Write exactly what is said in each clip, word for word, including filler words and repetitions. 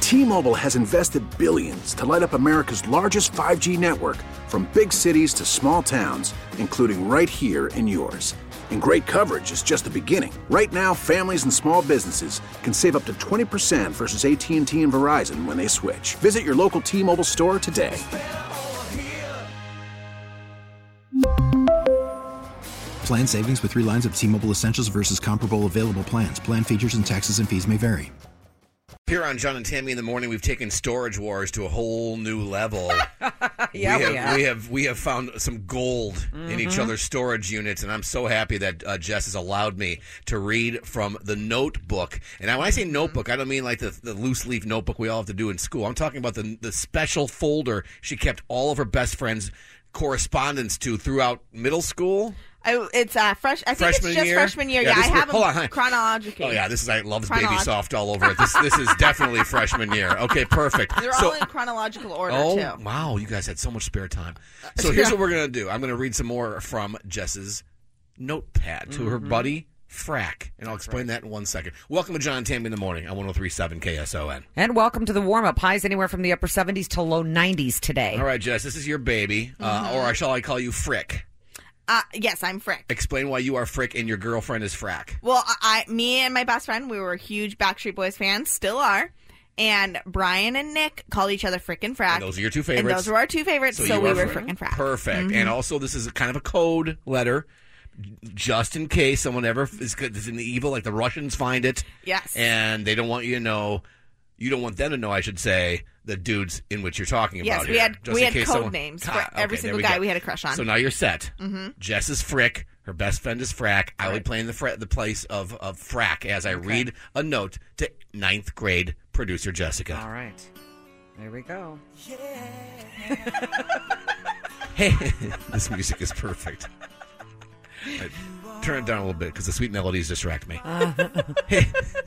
T-Mobile has invested billions to light up America's largest five G network, from big cities to small towns, including right here in yours. And great coverage is just the beginning. Right now, families and small businesses can save up to twenty percent versus A T and T and Verizon when they switch. Visit your local T-Mobile store today. Plan savings with three lines of T-Mobile Essentials versus comparable available plans. Plan features and taxes and fees may vary. Here on John and Tammy in the Morning, we've taken Storage Wars to a whole new level. yeah, we have, we have. we have we have found some gold mm-hmm. in each other's storage units, and I'm so happy that uh, Jess has allowed me to read from the notebook. And when I say notebook, I don't mean like the, the loose leaf notebook we all have to do in school. I'm talking about the the special folder she kept all of her best friends' correspondence to throughout middle school. I, it's uh, fresh. I think freshman it's just year? freshman year. Yeah, Yeah, I this- have hold them on. chronologically. Oh yeah, this is I loves Baby Chronolog- Soft all over it. This this is definitely freshman year. Okay, perfect. They're So- all in chronological order Oh, too. wow. You guys had so much spare time. So here's what we're going to do. I'm going to read some more from Jess's notepad to her buddy, Frack. And I'll explain that in one second. Welcome to John and Tammy in the Morning on one oh three point seven K S O N. And welcome to the warm-up. Highs anywhere from the upper seventies to low nineties today. All right, Jess, this is your baby. Uh, or shall I call you Frick? Uh, yes, I'm Frick. Explain why you are Frick and your girlfriend is Frack. Well, I, me and my best friend, we were huge Backstreet Boys fans, still are. And Brian and Nick called each other Frick and Frack. And those are your two favorites. And those were our two favorites, so, you we are were Frick. Frick and Frack. Perfect. Mm-hmm. And also, this is a kind of a code letter, just in case someone ever is, is in the evil, like the Russians find it. Yes. And they don't want you to know, you don't want them to know, I should say, the dudes in which you're talking Yes, about we here. had Just we in had case code someone- names Ah, for okay, every there single we guy go. we had a crush on. So now you're set. Mm-hmm. Jess is Frick. Her best friend is Frack. I will be playing the fr- the place of, of Frack as I Okay. read a note to ninth grade producer Jessica. All right. There we go. Hey, this music is perfect. Right, turn it down a little bit because the sweet melodies distract me. hey,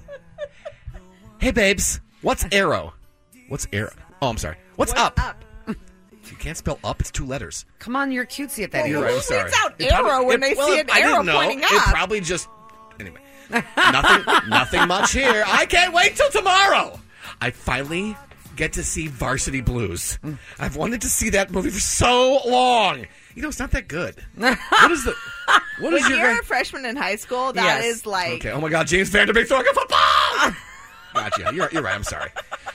hey, babes, what's arrow? What's arrow? Oh, I'm sorry. What's, What's up? up? You can't spell up. It's two letters. Come on, you're cutesy at that You're age. right. I'm Who sorry. reads out It probably- arrow when it- they well, see an I arrow didn't know. pointing It up? probably just anyway. Nothing. Nothing much here. I can't wait till tomorrow. I finally get to see Varsity Blues. I've wanted to see that movie for so long. You know, it's not that good. What is the? What is When your? you're guy- a freshman in high school, that is Yes. like... Okay. Oh my God, James Vanderbeek throwing a football. Gotcha. You're you're right. I'm sorry.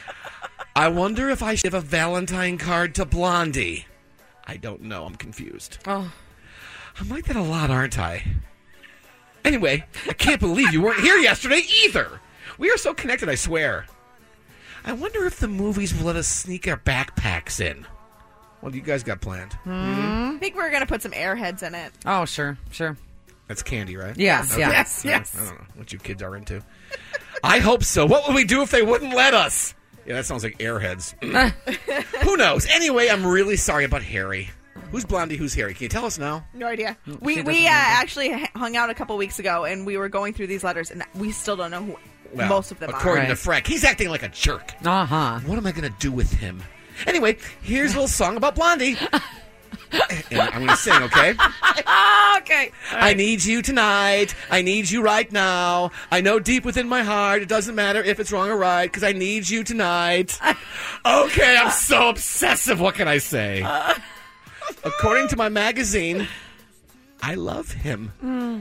I wonder if I should give a Valentine card to Blondie. I don't know. I'm confused. Oh. I'm like that a lot, aren't I? Anyway, I can't believe you weren't here yesterday either. We are so connected, I swear. I wonder if the movies will let us sneak our backpacks in. What do you guys got planned? I think we're going to put some airheads in it. Oh, sure, sure. That's candy, right? Yes, Okay. yeah. Yes, yes. I don't know what you kids are into. I hope so. What would we do if they wouldn't let us? Yeah, that sounds like airheads. Who knows? Anyway, I'm really sorry about Harry. Who's Blondie? Who's Harry? Can you tell us now? No idea. she We doesn't we uh, remember. actually h- hung out a couple weeks ago, and we were going through these letters, and we still don't know who Well, most of them according are. to Frank, he's acting like a jerk. Uh-huh. What am I going to do with him? Anyway, here's a little song about Blondie. And I'm going to sing, okay? Okay. I need you tonight. I need you right now. I know deep within my heart it doesn't matter if it's wrong or right because I need you tonight. Okay, I'm so obsessive. What can I say? According to my magazine, I love him.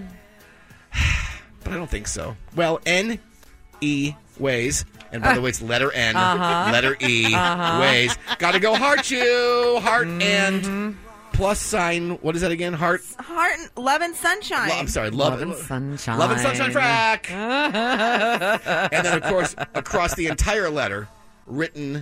But I don't think so. Well, N E ways. And by the way, it's letter N, Uh-huh. letter E, ways. Gotta go heart you. Heart and plus sign. What is that again? Heart. Heart, and, love, and sunshine. Lo- I'm sorry. Love, Love and sunshine. Love and sunshine frack. And then, of course, across the entire letter, written,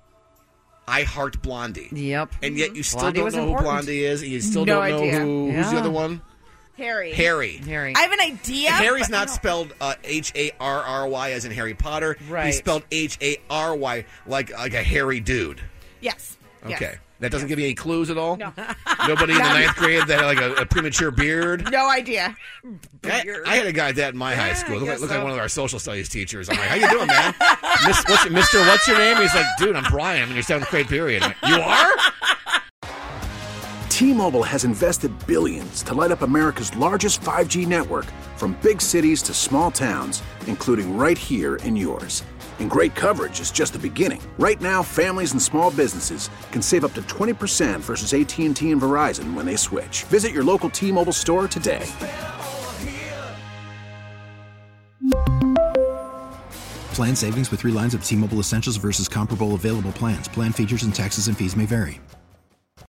I heart Blondie. Yep. And yet you still Blondie don't was know important. who Blondie is. And you still No don't know idea. who, who's the Yeah. other one? Harry. Harry. Harry. I have an idea. Harry's but I not don't- spelled uh, H A R R Y as in Harry Potter. Right. He's spelled H A R Y like like a hairy dude. Yes. Yes. Okay. That doesn't give you any clues at all? No. Nobody in the ninth grade that had like a, a premature beard? No idea. I, I had a guy like that in my high school. Looked like, guess looked like so. one of our social studies teachers. I'm like, how you doing, man? Miss, what's, Mister, what's your name? He's like, dude, I'm Brian. I'm in your seventh grade period. I'm like, you are? T-Mobile has invested billions to light up America's largest five G network, from big cities to small towns, including right here in yours. And great coverage is just the beginning. Right now, families and small businesses can save up to twenty percent versus A T and T and Verizon when they switch. Visit your local T-Mobile store today. Plan savings with three lines of T-Mobile Essentials versus comparable available plans. Plan features and taxes and fees may vary.